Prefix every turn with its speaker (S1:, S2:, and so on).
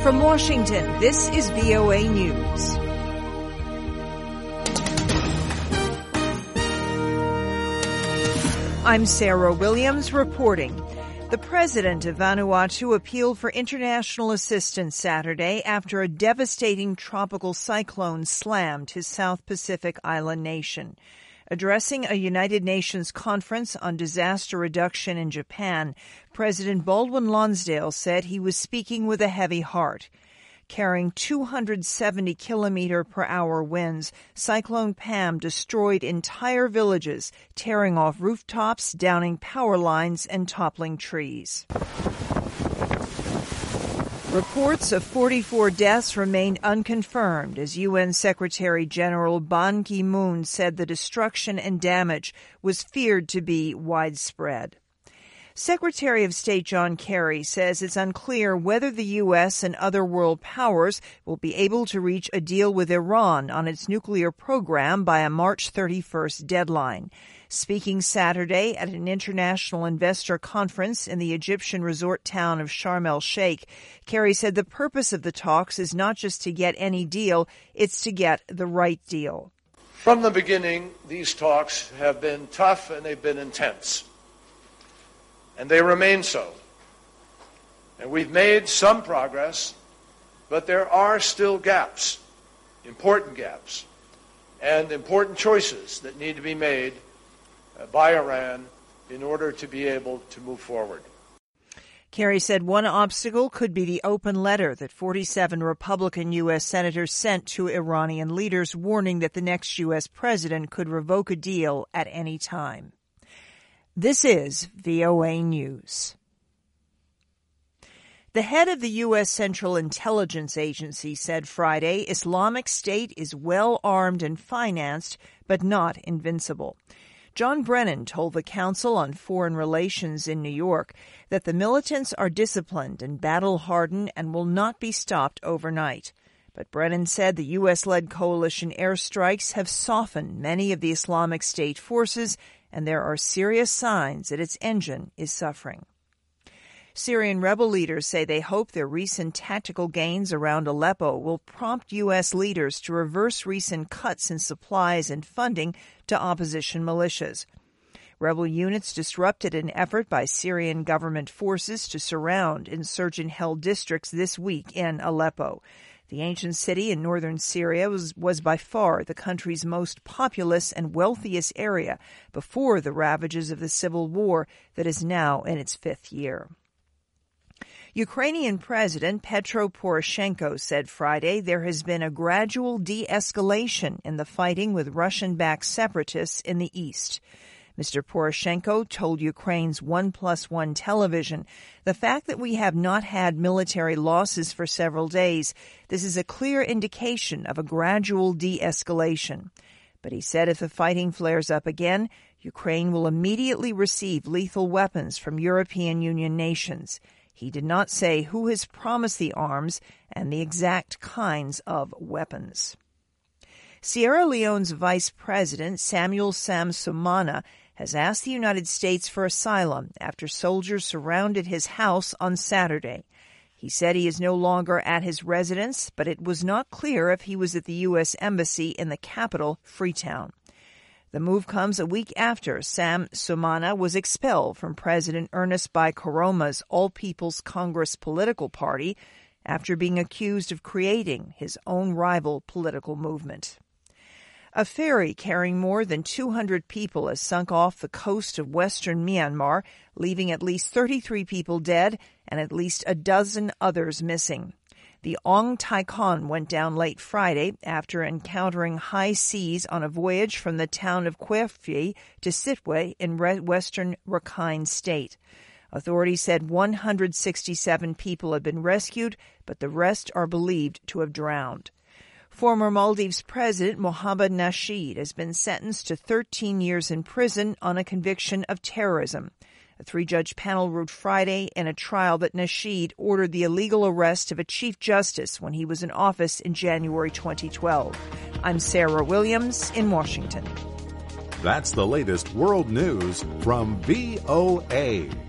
S1: From Washington, this is VOA News. I'm Sarah Williams reporting. The president of Vanuatu appealed for international assistance Saturday after a devastating tropical cyclone slammed his South Pacific island nation. Addressing a United Nations conference on disaster reduction in Japan, President Baldwin Lonsdale said he was speaking with a heavy heart. Carrying 270 kilometer-per-hour winds, Cyclone Pam destroyed entire villages, tearing off rooftops, downing power lines, and toppling trees. Reports of 44 deaths remained unconfirmed as UN Secretary-General Ban Ki-moon said the destruction and damage was feared to be widespread. Secretary of State John Kerry says it's unclear whether the U.S. and other world powers will be able to reach a deal with Iran on its nuclear program by a March 31st deadline. Speaking Saturday at an international investor conference in the Egyptian resort town of Sharm el-Sheikh, Kerry said the purpose of the talks is not just to get any deal, it's to get the right deal.
S2: From the beginning, these talks have been tough and they've been intense. And they remain so. And we've made some progress, but there are still gaps, important gaps, and important choices that need to be made by Iran in order to be able to move forward.
S1: Kerry said one obstacle could be the open letter that 47 Republican U.S. senators sent to Iranian leaders warning that the next U.S. president could revoke a deal at any time. This is VOA News. The head of the U.S. Central Intelligence Agency said Friday Islamic State is well armed and financed, but not invincible. John Brennan told the Council on Foreign Relations in New York that the militants are disciplined and battle-hardened and will not be stopped overnight. But Brennan said the U.S.-led coalition airstrikes have softened many of the Islamic State forces, and there are serious signs that its engine is suffering. Syrian rebel leaders say they hope their recent tactical gains around Aleppo will prompt U.S. leaders to reverse recent cuts in supplies and funding to opposition militias. Rebel units disrupted an effort by Syrian government forces to surround insurgent-held districts this week in Aleppo. The ancient city in northern Syria was by far the country's most populous and wealthiest area before the ravages of the civil war that is now in its fifth year. Ukrainian President Petro Poroshenko said Friday there has been a gradual de-escalation in the fighting with Russian-backed separatists in the east. Mr. Poroshenko told Ukraine's 1+1 television, the fact that we have not had military losses for several days, this is a clear indication of a gradual de-escalation. But he said if the fighting flares up again, Ukraine will immediately receive lethal weapons from European Union nations. He did not say who has promised the arms and the exact kinds of weapons. Sierra Leone's Vice President, Samuel Sam Sumana, has asked the United States for asylum after soldiers surrounded his house on Saturday. He said he is no longer at his residence, but it was not clear if he was at the U.S. Embassy in the capital, Freetown. The move comes a week after Sam Sumana was expelled from President Ernest Bai Koroma's All People's Congress political party after being accused of creating his own rival political movement. A ferry carrying more than 200 people has sunk off the coast of western Myanmar, leaving at least 33 people dead and at least a dozen others missing. The Ong Tai-Kon went down late Friday after encountering high seas on a voyage from the town of Kue Phi to Sittwe in western Rakhine State. Authorities said 167 people had been rescued, but the rest are believed to have drowned. Former Maldives President Mohamed Nasheed has been sentenced to 13 years in prison on a conviction of terrorism. A three-judge panel ruled Friday in a trial that Nasheed ordered the illegal arrest of a Chief Justice when he was in office in January 2012. I'm Sarah Williams in Washington.
S3: That's the latest world news from VOA.